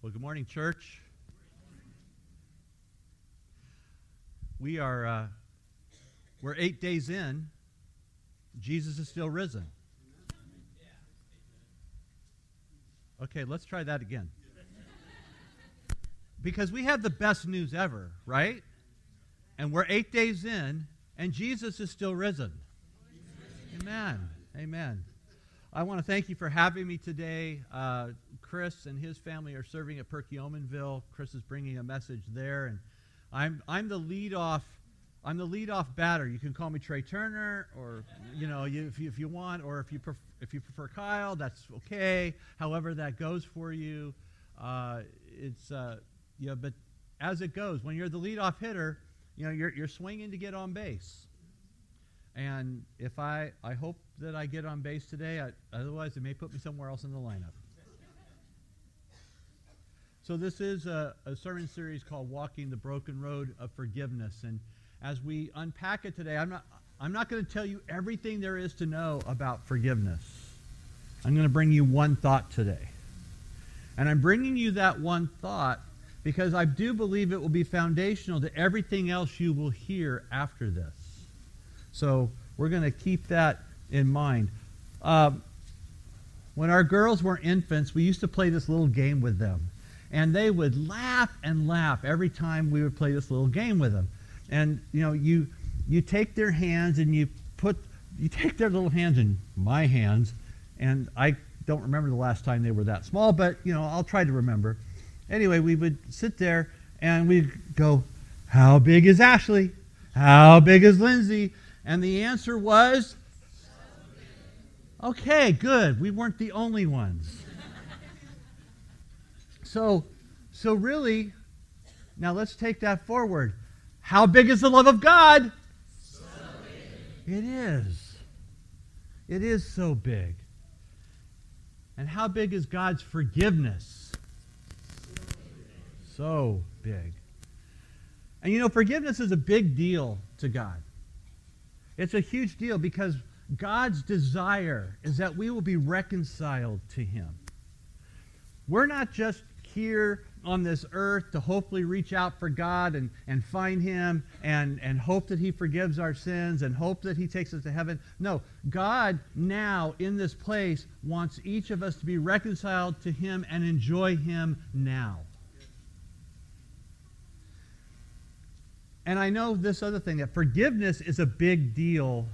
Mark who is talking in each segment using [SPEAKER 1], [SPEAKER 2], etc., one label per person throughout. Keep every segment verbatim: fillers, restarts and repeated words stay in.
[SPEAKER 1] Well, good morning, church. We are, uh, we're eight days in. Jesus is still risen. Okay, let's try that again. Because we have the best news ever, right? And we're eight days in, and Jesus is still risen. Amen. Amen. I want to thank you for having me today. Uh, Chris and his family are serving at Perkiomenville. Chris is bringing a message there, and I'm I'm the lead off. I'm the lead off batter. You can call me Trey Turner, or you know, you, if you if you want, or if you pref- if you prefer Kyle, that's okay. However that goes for you, uh, it's uh, yeah. But as it goes, when you're the lead off hitter, you know you're you're swinging to get on base. And if I, I hope that I get on base today, I, otherwise it may put me somewhere else in the lineup. So this is a, a sermon series called Walking the Broken Road of Forgiveness. And as we unpack it today, I'm not, I'm not going to tell you everything there is to know about forgiveness. I'm going to bring you one thought today. And I'm bringing you that one thought because I do believe it will be foundational to everything else you will hear after this. So we're going to keep that in mind. Uh, when our girls were infants, we used to play this little game with them. And they would laugh and laugh every time we would play this little game with them. And, you know, you you take their hands and you put, you take their little hands in my hands. And I don't remember the last time they were that small, but, you know, I'll try to remember. Anyway, we would sit there and we'd go, how big is Ashley? How big is Lindsay? And the answer was, okay, good. We weren't the only ones. so, so really, now let's take that forward. How big is the love of God? So big. It is. It is so big. And how big is God's forgiveness? So big. And you know, forgiveness is a big deal to God. It's a huge deal because God's desire is that we will be reconciled to Him. We're not just here on this earth to hopefully reach out for God and, and find Him and, and hope that He forgives our sins and hope that He takes us to heaven. No, God now in this place wants each of us to be reconciled to Him and enjoy Him now. And I know this other thing, that forgiveness is a big deal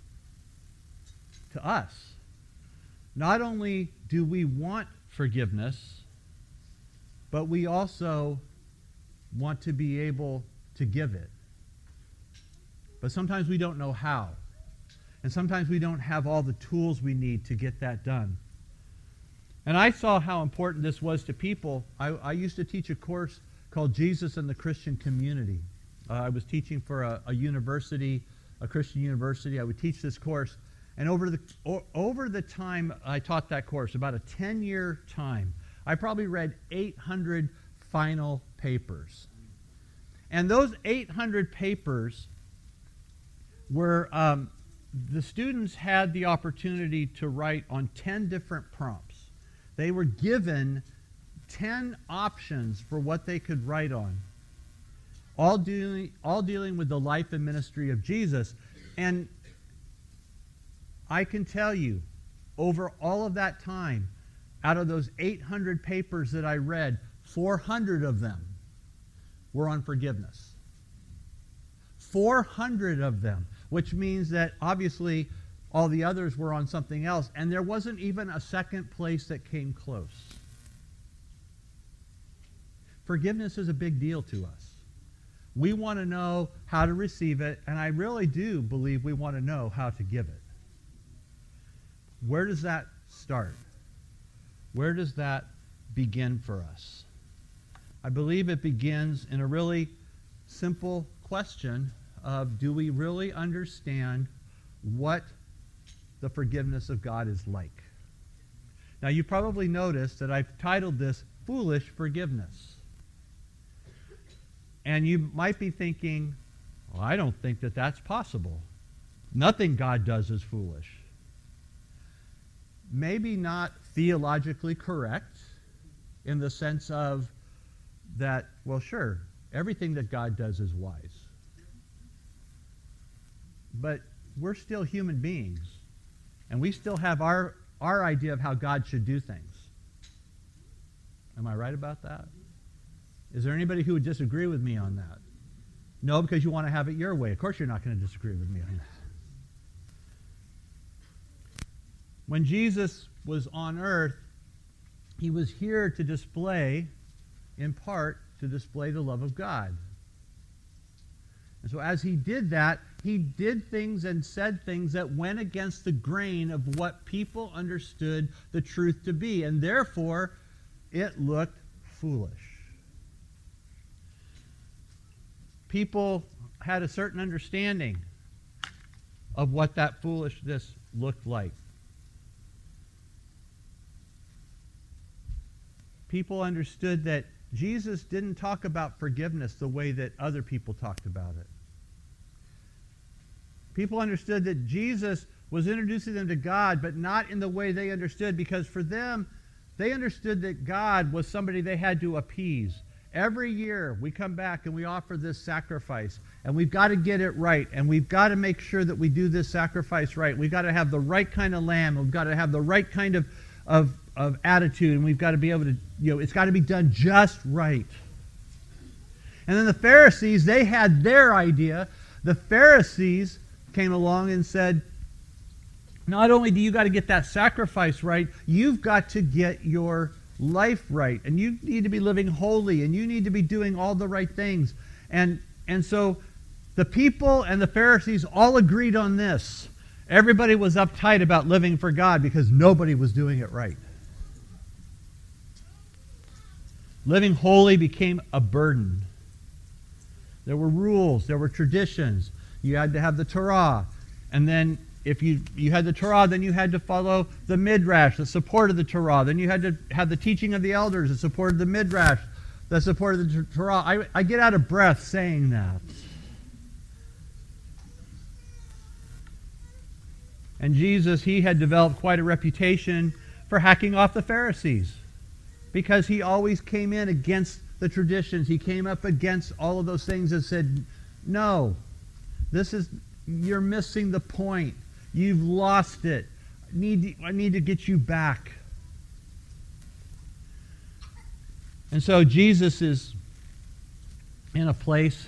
[SPEAKER 1] to us. Not only do we want forgiveness, but we also want to be able to give it. But sometimes we don't know how. And sometimes we don't have all the tools we need to get that done. And I saw how important this was to people. I, I used to teach a course called Jesus and the Christian Community. Uh, I was teaching for a, a university, a Christian university. I would teach this course. And over the o- over the time I taught that course, about a ten-year time, I probably read eight hundred final papers. And those eight hundred papers were, um, the students had the opportunity to write on ten different prompts. They were given ten options for what they could write on. All dealing, all dealing with the life and ministry of Jesus. And I can tell you, over all of that time, out of those eight hundred papers that I read, four hundred of them were on forgiveness. four hundred of them, which means that obviously all the others were on something else, and there wasn't even a second place that came close. Forgiveness is a big deal to us. We want to know how to receive it, and I really do believe we want to know how to give it. Where does that start? Where does that begin for us? I believe it begins in a really simple question of, do we really understand what the forgiveness of God is like? Now, you probably noticed that I've titled this Foolish Forgiveness. And you might be thinking, well, I don't think that that's possible. Nothing God does is foolish. maybe not theologically correct, in the sense of that, well, sure, everything that God does is wise. But we're still human beings, and we still have our, our idea of how God should do things. Am I right about that? Is there anybody who would disagree with me on that? No, because you want to have it your way. Of course you're not going to disagree with me on that. When Jesus was on earth, he was here to display, in part, to display the love of God. And so as he did that, he did things and said things that went against the grain of what people understood the truth to be. And therefore, it looked foolish. People had a certain understanding of what that foolishness looked like. People understood that Jesus didn't talk about forgiveness the way that other people talked about it. People understood that Jesus was introducing them to God, but not in the way they understood, because for them, they understood that God was somebody they had to appease. Every year we come back and we offer this sacrifice, and we've got to get it right, and we've got to make sure that we do this sacrifice right. We've got to have the right kind of lamb, we've got to have the right kind of, of, of attitude, and we've got to be able to, you know, it's got to be done just right. And then the Pharisees, they had their idea. The Pharisees came along and said, not only do you got to get that sacrifice right, you've got to get your life right, and you need to be living holy, and you need to be doing all the right things. And and so the people and the Pharisees all agreed on this. Everybody was uptight about living for God because nobody was doing it right. Living holy became a burden. There were rules, there were traditions. You had to have the Torah, and then if you, you had the Torah, then you had to follow the Midrash, the support of the Torah. Then you had to have the teaching of the elders, the support of the Midrash, the support of the Torah. I, I get out of breath saying that. And Jesus, he had developed quite a reputation for hacking off the Pharisees, because he always came in against the traditions. He came up against all of those things and said, no, this is, you're missing the point. You've lost it. I need, I need to get you back. And so Jesus is in a place,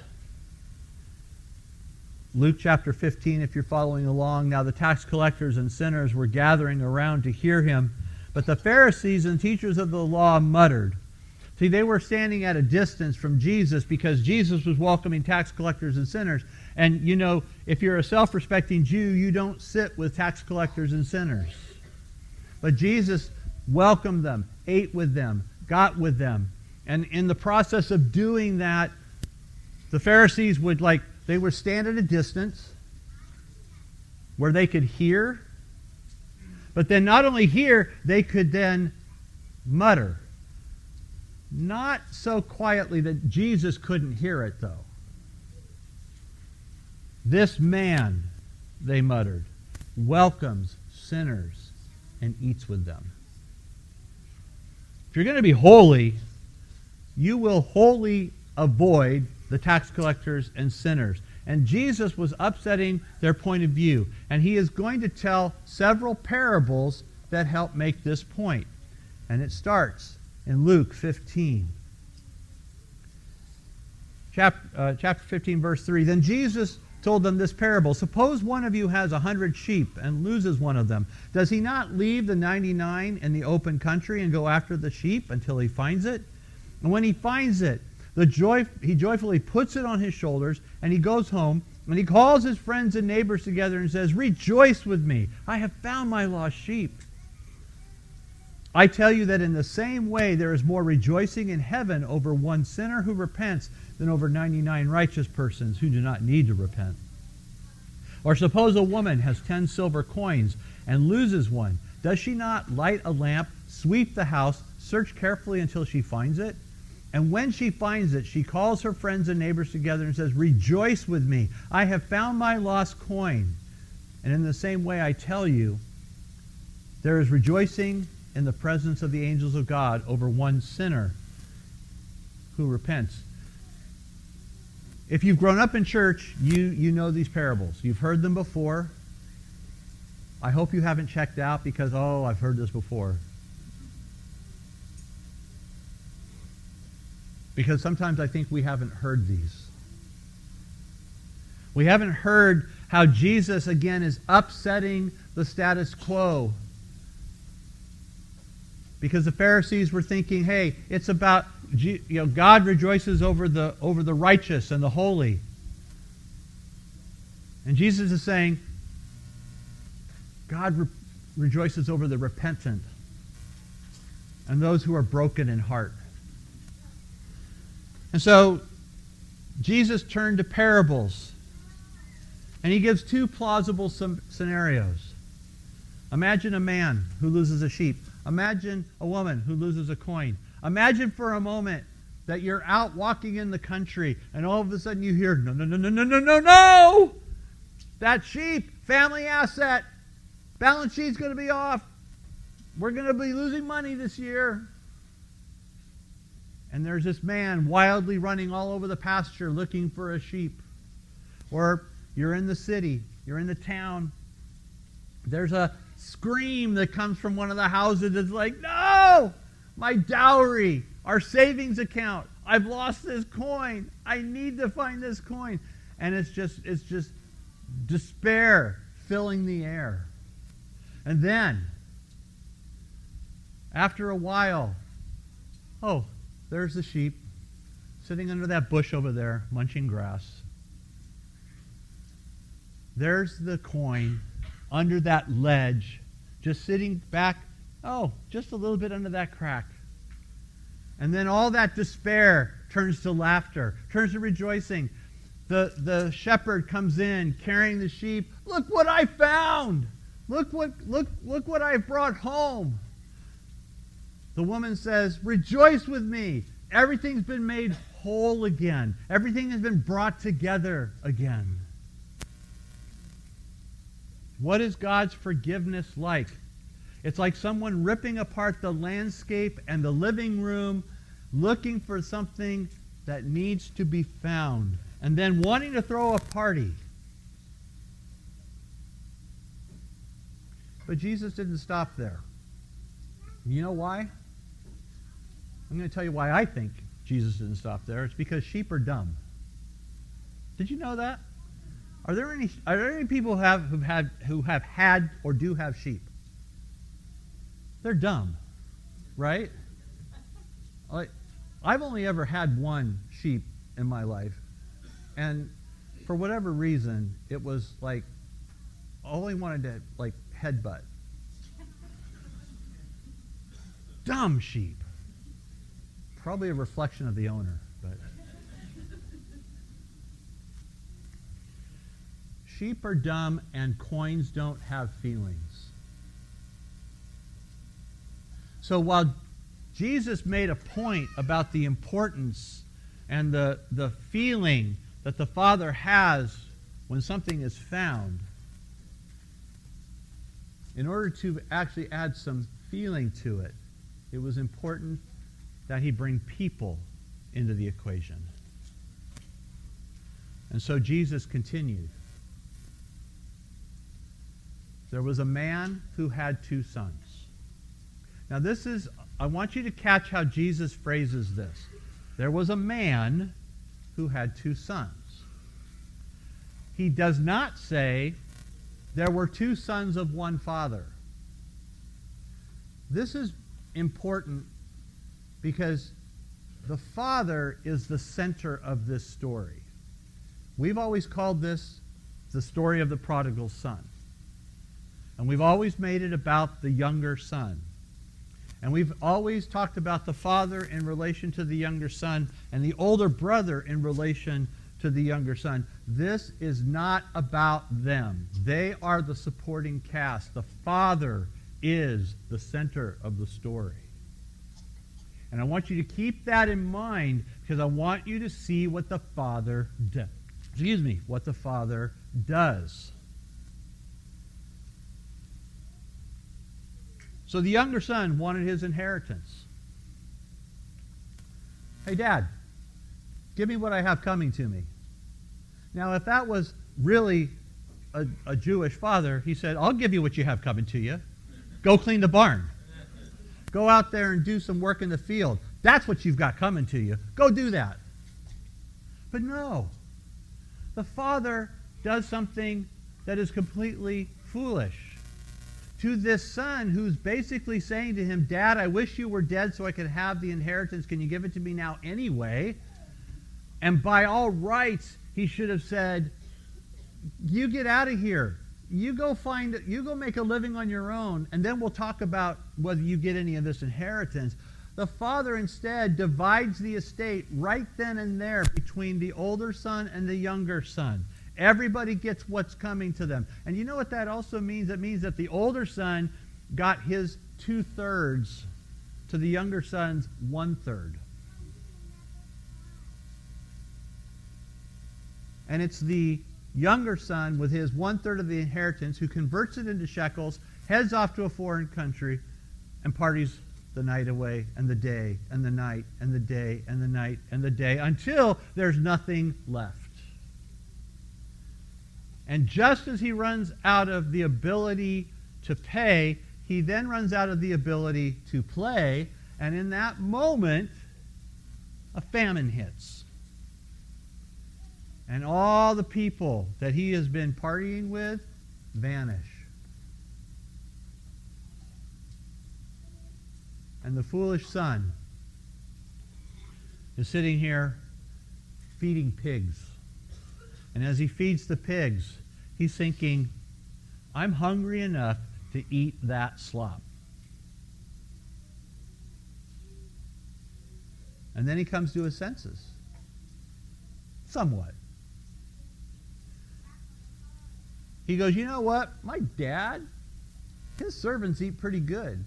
[SPEAKER 1] Luke chapter fifteen, if you're following along. Now the tax collectors and sinners were gathering around to hear him, but the Pharisees and teachers of the law muttered. See, they were standing at a distance from Jesus because Jesus was welcoming tax collectors and sinners. And, you know, if you're a self-respecting Jew, you don't sit with tax collectors and sinners. But Jesus welcomed them, ate with them, got with them. And in the process of doing that, the Pharisees would, like, they would stand at a distance where they could hear. But then not only hear, they could then mutter. Not so quietly that Jesus couldn't hear it, though. This man, they muttered, welcomes sinners and eats with them. If you're going to be holy, you will wholly avoid the tax collectors and sinners. And Jesus was upsetting their point of view. And he is going to tell several parables that help make this point. And it starts in Luke fifteen. Chapter, uh, chapter fifteen, verse three. Then Jesus told them this parable. Suppose one of you has a hundred sheep and loses one of them. Does he not leave the ninety-nine in the open country and go after the sheep until he finds it? And when he finds it, the joy, he joyfully puts it on his shoulders, and he goes home, and he calls his friends and neighbors together and says, rejoice with me, I have found my lost sheep. I tell you that in the same way there is more rejoicing in heaven over one sinner who repents than over ninety-nine righteous persons who do not need to repent. Or suppose a woman has ten silver coins and loses one. Does she not light a lamp, sweep the house, search carefully until she finds it? And when she finds it, she calls her friends and neighbors together and says, rejoice with me, I have found my lost coin. And in the same way I tell you, there is rejoicing in the presence of the angels of God over one sinner who repents. If you've grown up in church, you, you know these parables. You've heard them before. I hope you haven't checked out because, oh, I've heard this before. Because sometimes I think we haven't heard these. We haven't heard how Jesus, again, is upsetting the status quo. Because the Pharisees were thinking, hey, it's about, you know, God rejoices over the, over the righteous and the holy. And Jesus is saying, God re- rejoices over the repentant and those who are broken in heart. And so Jesus turned to parables. And he gives two plausible scenarios. Imagine a man who loses a sheep. Imagine a woman who loses a coin. Imagine for a moment that you're out walking in the country and all of a sudden you hear, no, no, no, no, no, no, no, no! That sheep, family asset, balance sheet's going to be off. We're going to be losing money this year. And there's this man wildly running all over the pasture looking for a sheep. Or you're in the city, you're in the town. There's a scream that comes from one of the houses that's like, no! My dowry, our savings account. I've lost this coin. I need to find this coin. And it's just it's just despair filling the air. And then, after a while, oh, there's the sheep sitting under that bush over there, munching grass. There's the coin under that ledge, just sitting back, oh, just a little bit under that crack. And then all that despair turns to laughter, turns to rejoicing. The, the shepherd comes in carrying the sheep. Look what I found! Look what, look, look what I brought home. The woman says, rejoice with me. Everything's been made whole again. Everything has been brought together again. What is God's forgiveness like? It's like someone ripping apart the landscape and the living room, looking for something that needs to be found, and then wanting to throw a party. But Jesus didn't stop there. You know why? I'm going to tell you why I think Jesus didn't stop there. It's because sheep are dumb. Did you know that? Are there any are there any people who have who've had who have had or do have sheep? They're dumb, right? Like, I've only ever had one sheep in my life, and for whatever reason, it was like I only wanted to like headbutt. Dumb sheep. Probably a reflection of the owner, but. Sheep are dumb and coins don't have feelings. So while Jesus made a point about the importance and the, the feeling that the Father has when something is found, in order to actually add some feeling to it, it was important that he bring people into the equation. And so Jesus continued. There was a man who had two sons. Now this is, I want you to catch how Jesus phrases this. There was a man who had two sons. He does not say there were two sons of one father. This is important because the father is the center of this story. We've always called this the story of the prodigal son. And we've always made it about the younger son. And we've always talked about the father in relation to the younger son and the older brother in relation to the younger son. This is not about them. They are the supporting cast. The father is the center of the story. And I want you to keep that in mind because I want you to see what the father does. Excuse me, what the father does. So the younger son wanted his inheritance. Hey, Dad, give me what I have coming to me. Now, if that was really a, a Jewish father, he said, I'll give you what you have coming to you. Go clean the barn. Go out there and do some work in the field. That's what you've got coming to you. Go do that. But no. The father does something that is completely foolish. To this son who's basically saying to him, Dad, I wish you were dead so I could have the inheritance. Can you give it to me now anyway? And by all rights, he should have said, you get out of here. You go find, you go make a living on your own, and then we'll talk about whether you get any of this inheritance. The father instead divides the estate right then and there between the older son and the younger son. Everybody gets what's coming to them. And you know what that also means? It means that the older son got his two-thirds to the younger son's one-third. And it's the younger son with his one-third of the inheritance who converts it into shekels, heads off to a foreign country, and parties the night away, and the day, and the night, and the day, and the night, and the day, until there's nothing left. And just as he runs out of the ability to pay, he then runs out of the ability to play, and in that moment, a famine hits. And all the people that he has been partying with vanish. And the foolish son is sitting here feeding pigs. And as he feeds the pigs, he's thinking, I'm hungry enough to eat that slop. And then he comes to his senses. Somewhat. He goes, you know what? My dad, his servants eat pretty good.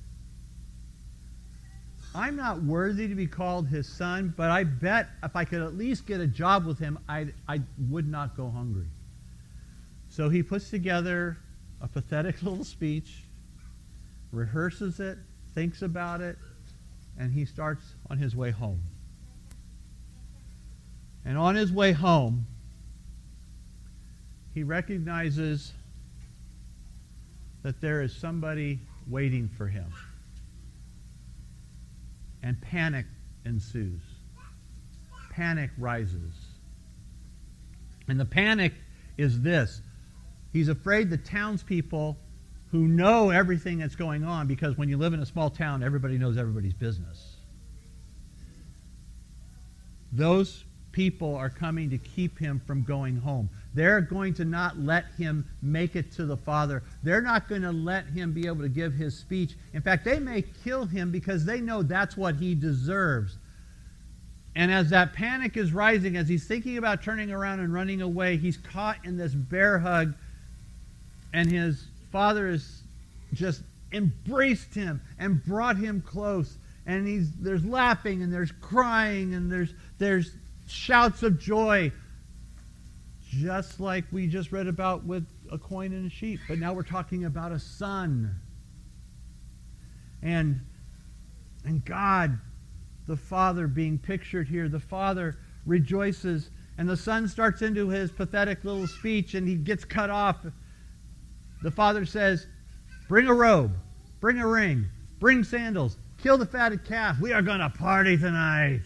[SPEAKER 1] I'm not worthy to be called his son, but I bet if I could at least get a job with him, I I would not go hungry. So he puts together a pathetic little speech, rehearses it, thinks about it, and he starts on his way home. And on his way home, he recognizes that there is somebody waiting for him. And panic ensues. Panic rises. And the panic is this. He's afraid the townspeople who know everything that's going on, because when you live in a small town, everybody knows everybody's business. Those people are coming to keep him from going home. They're going to not let him make it to the Father. They're not going to let him be able to give his speech. In fact, they may kill him because they know that's what he deserves. And as that panic is rising, as he's thinking about turning around and running away, he's caught in this bear hug, and his father has just embraced him and brought him close. And he's there's laughing, and there's crying, and there's there's shouts of joy, just like we just read about with a coin and a sheep. But now we're talking about a son. And, and God, the Father being pictured here, the Father rejoices, and the son starts into his pathetic little speech, and he gets cut off. The Father says, bring a robe, bring a ring, bring sandals, kill the fatted calf. We are going to party tonight.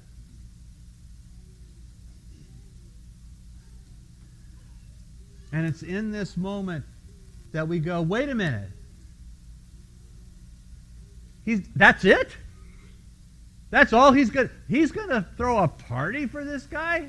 [SPEAKER 1] And it's in this moment that we go, wait a minute. He's that's it? That's all he's going he's going to throw a party for this guy?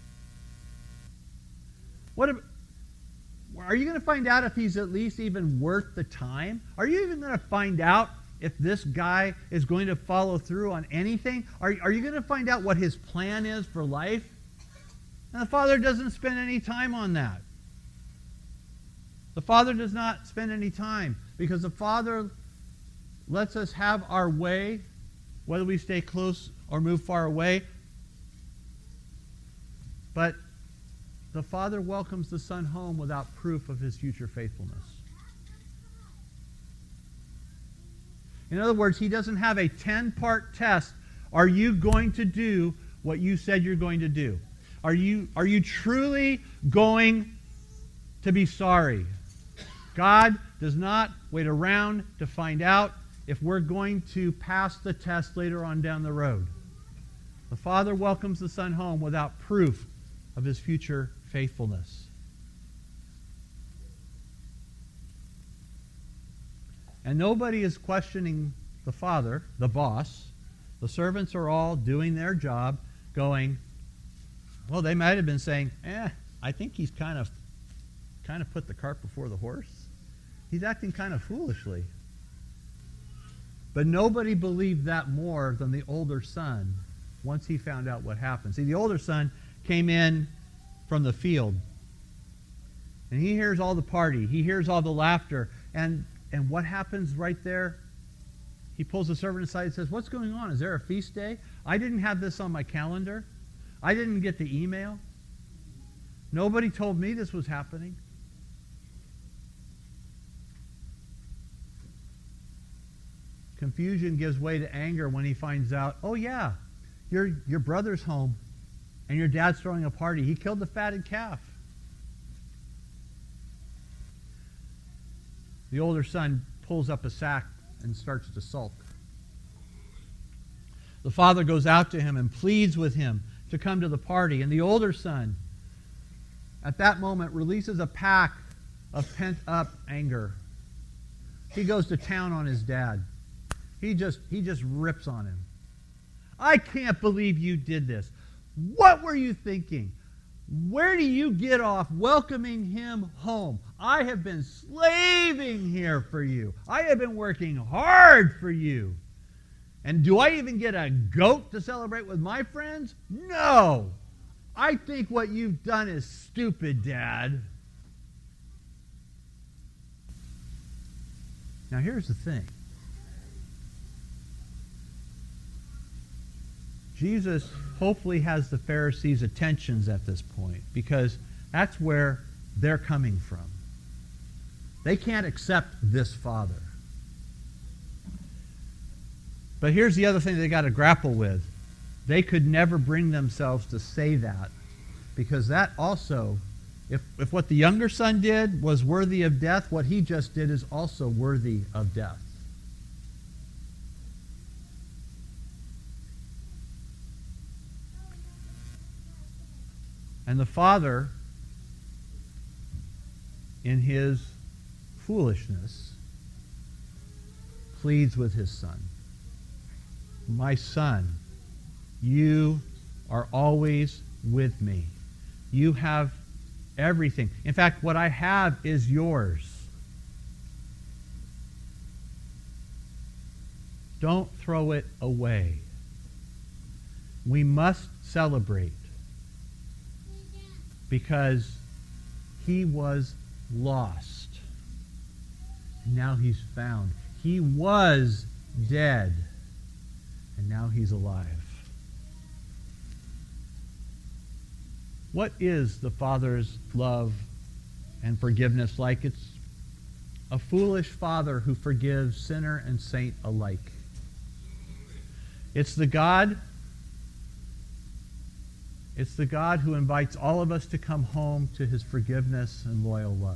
[SPEAKER 1] What if, are you going to find out if he's at least even worth the time? Are you even going to find out if this guy is going to follow through on anything? Are, are you going to find out what his plan is for life? And the Father doesn't spend any time on that. The Father does not spend any time, because the Father lets us have our way, whether we stay close or move far away. But the Father welcomes the Son home without proof of his future faithfulness. In other words, he doesn't have a ten-part test. Are you going to do what you said you're going to do? Are you, are you truly going to be sorry? God does not wait around to find out if we're going to pass the test later on down the road. The Father welcomes the Son home without proof of his future faithfulness. And nobody is questioning the Father, the boss. The servants are all doing their job, going, well, they might have been saying, eh, I think he's kind of, kind of put the cart before the horse. He's acting kind of foolishly. But nobody believed that more than the older son once he found out what happened. See, the older son came in from the field, and he hears all the party. He hears all the laughter. And, and what happens right there? He pulls the servant aside and says, what's going on? Is there a feast day? I didn't have this on my calendar. I didn't get the email. Nobody told me this was happening. Confusion gives way to anger when he finds out, oh yeah, your, your brother's home and your dad's throwing a party. He killed the fatted calf. The older son pulls up a sack and starts to sulk. The father goes out to him and pleads with him to come to the party. And the older son, at that moment, releases a pack of pent-up anger. He goes to town on his dad. He just, he just rips on him. I can't believe you did this. What were you thinking? Where do you get off welcoming him home? I have been slaving here for you. I have been working hard for you. And do I even get a goat to celebrate with my friends? No. I think what you've done is stupid, Dad. Now here's the thing. Jesus hopefully has the Pharisees' attentions at this point, because that's where they're coming from. They can't accept this father. But here's the other thing they got to grapple with. They could never bring themselves to say that, because that also, if, if what the younger son did was worthy of death, what he just did is also worthy of death. And the father, in his foolishness, pleads with his son. My son, you are always with me. You have everything. In fact, what I have is yours. Don't throw it away. We must celebrate, because he was lost. And now he's found. He was dead. And now he's alive. What is the Father's love and forgiveness like? It's a foolish Father who forgives sinner and saint alike. It's the God It's the God who invites all of us to come home to his forgiveness and loyal love.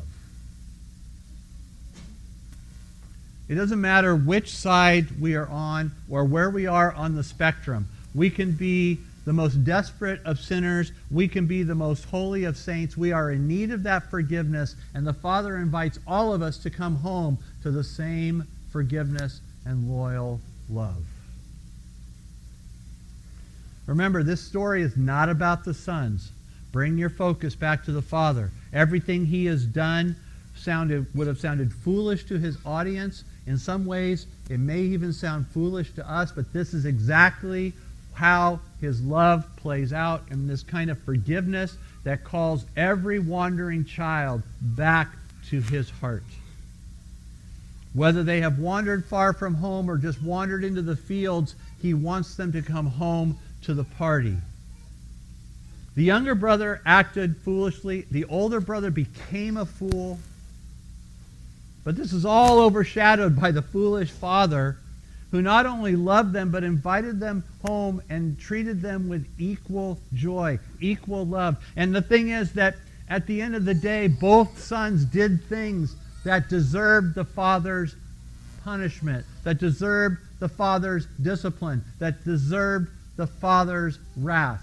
[SPEAKER 1] It doesn't matter which side we are on or where we are on the spectrum. We can be the most desperate of sinners. We can be the most holy of saints. We are in need of that forgiveness, and the Father invites all of us to come home to the same forgiveness and loyal love. Remember, this story is not about the sons. Bring your focus back to the Father. Everything he has done sounded, would have sounded foolish to his audience. In some ways, it may even sound foolish to us, but this is exactly how his love plays out in this kind of forgiveness that calls every wandering child back to his heart. Whether they have wandered far from home or just wandered into the fields, he wants them to come home to the party. The younger brother acted foolishly. The older brother became a fool. But this is all overshadowed by the foolish father who not only loved them, but invited them home and treated them with equal joy, equal love. And the thing is that at the end of the day, both sons did things that deserved the father's punishment, that deserved the father's discipline, that deserved the father's wrath.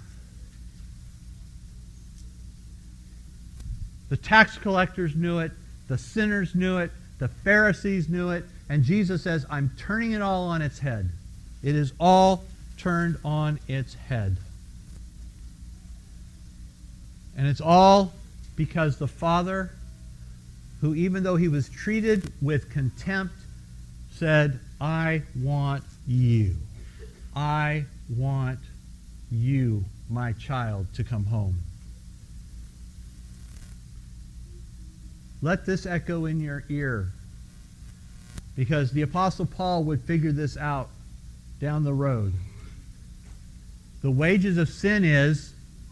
[SPEAKER 1] The tax collectors knew it, the sinners knew it, the Pharisees knew it, and Jesus says, I'm turning it all on its head. It is all turned on its head. And it's all because the Father, who even though he was treated with contempt, said, I want you. I want you, my child, to come home. Let this echo in your ear, because the Apostle Paul would figure this out down the road. The wages of sin is,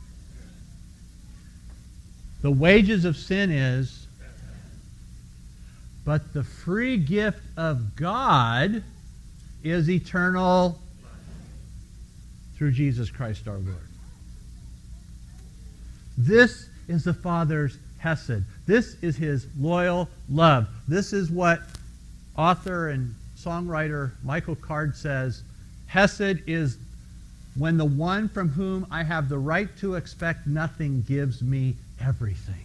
[SPEAKER 1] the wages of sin is, but the free gift of God is eternal through Jesus Christ our Lord. This is the Father's Hesed. This is his loyal love. This is what author and songwriter Michael Card says, Hesed is when the one from whom I have the right to expect nothing gives me everything.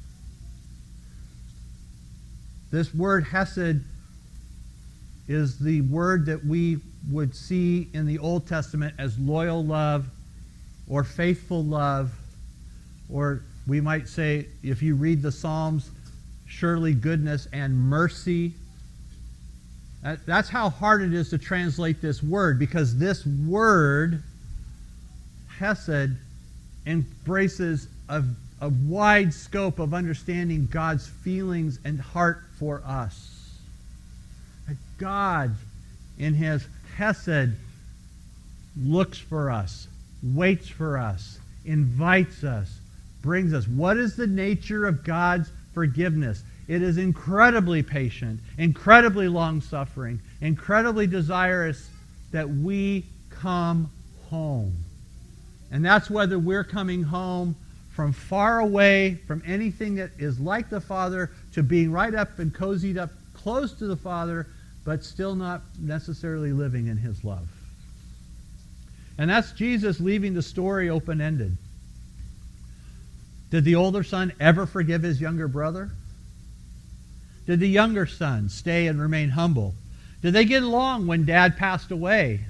[SPEAKER 1] This word Hesed is the word that we would see in the Old Testament as loyal love or faithful love, or we might say, if you read the Psalms, surely goodness and mercy. That, that's how hard it is to translate this word, because this word, Hesed, embraces a, a wide scope of understanding God's feelings and heart for us. That God, in his Hesed, looks for us, waits for us, invites us, brings us. What is the nature of God's forgiveness? It is incredibly patient, incredibly long-suffering, incredibly desirous that we come home. And that's whether we're coming home from far away from anything that is like the Father to being right up and cozied up close to the Father, but still not necessarily living in his love. And that's Jesus leaving the story open-ended. Did the older son ever forgive his younger brother? Did the younger son stay and remain humble? Did they get along when dad passed away?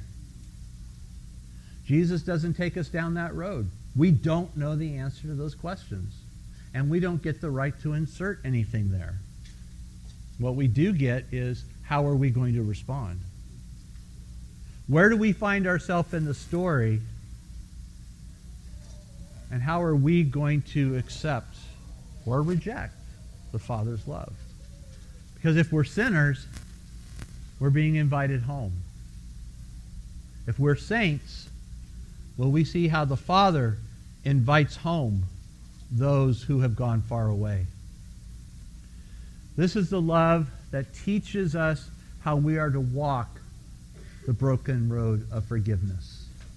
[SPEAKER 1] Jesus doesn't take us down that road. We don't know the answer to those questions. And we don't get the right to insert anything there. What we do get is, how are we going to respond? Where do we find ourselves in the story? And how are we going to accept or reject the Father's love? Because if we're sinners, we're being invited home. If we're saints, will we see how the Father invites home those who have gone far away? This is the love that teaches us how we are to walk the broken road of forgiveness.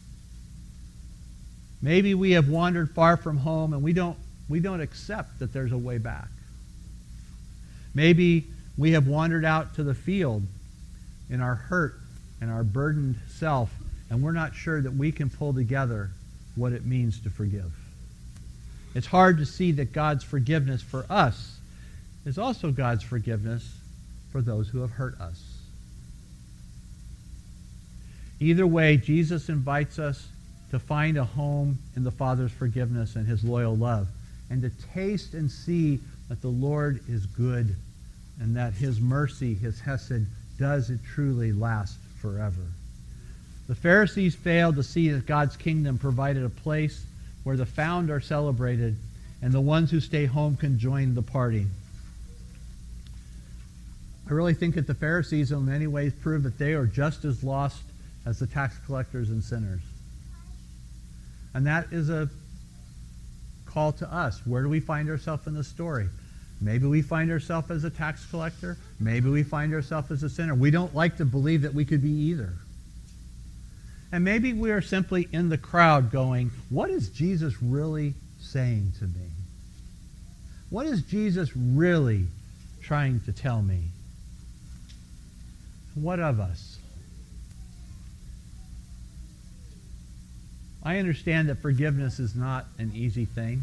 [SPEAKER 1] Maybe we have wandered far from home and we don't, we don't accept that there's a way back. Maybe we have wandered out to the field in our hurt and our burdened self, and we're not sure that we can pull together what it means to forgive. It's hard to see that God's forgiveness for us is also God's forgiveness for those who have hurt us. Either way, Jesus invites us to find a home in the Father's forgiveness and his loyal love, and to taste and see that the Lord is good and that his mercy, his Hesed, does it truly last forever. The Pharisees failed to see that God's kingdom provided a place where the found are celebrated and the ones who stay home can join the party. I really think that the Pharisees in many ways prove that they are just as lost as the tax collectors and sinners. And that is a call to us. Where do we find ourselves in the story? Maybe we find ourselves as a tax collector. Maybe we find ourselves as a sinner. We don't like to believe that we could be either. And maybe we are simply in the crowd going, what is Jesus really saying to me? What is Jesus really trying to tell me? What of us? I understand that forgiveness is not an easy thing.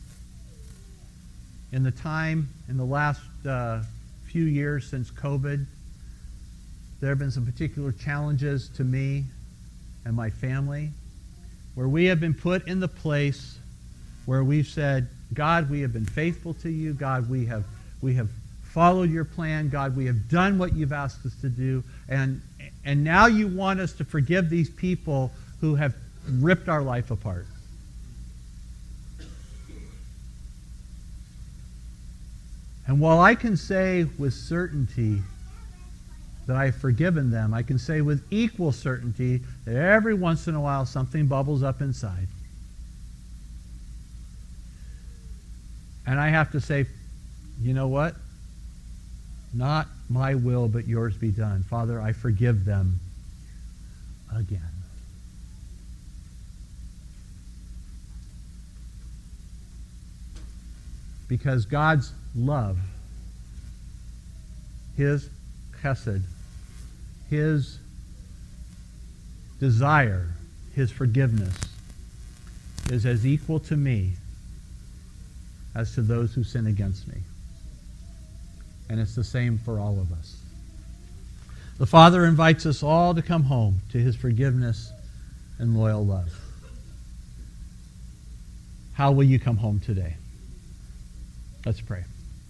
[SPEAKER 1] In the time, in the last uh, few years since COVID, there have been some particular challenges to me and my family where we have been put in the place where we've said, God, we have been faithful to you. God, we have, we have followed your plan. God, we have done what you've asked us to do. And, and now you want us to forgive these people who have ripped our life apart. And while I can say with certainty that I've forgiven them, I can say with equal certainty that every once in a while something bubbles up inside. And I have to say, you know what? Not my will, but yours be done. Father, I forgive them again. Because God's love, His chesed, His desire, His forgiveness is as equal to me as to those who sin against me. And it's the same for all of us. The Father invites us all to come home to His forgiveness and loyal love. How will you come home today? Let's pray.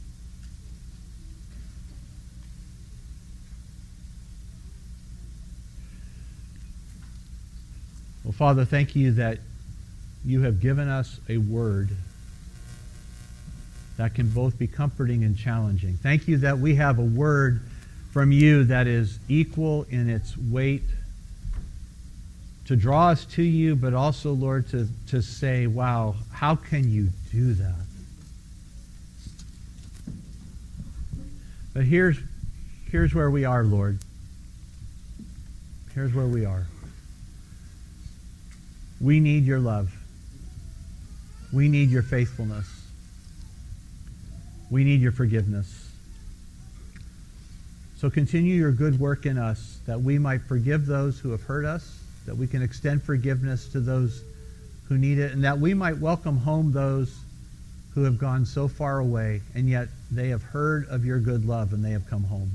[SPEAKER 1] Well, Father, thank you that you have given us a word that can both be comforting and challenging. Thank you that we have a word from you that is equal in its weight to draw us to you, but also, Lord, to, to say, wow, how can you do that? But here's, here's where we are, Lord. Here's where we are. We need your love. We need your faithfulness. We need your forgiveness. So continue your good work in us that we might forgive those who have hurt us, that we can extend forgiveness to those who need it, and that we might welcome home those who have gone so far away, and yet they have heard of your good love and they have come home.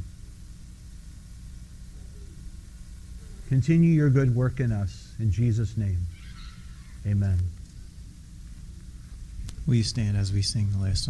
[SPEAKER 1] Continue your good work in us. In Jesus' name, amen.
[SPEAKER 2] Will you stand as we sing the last song?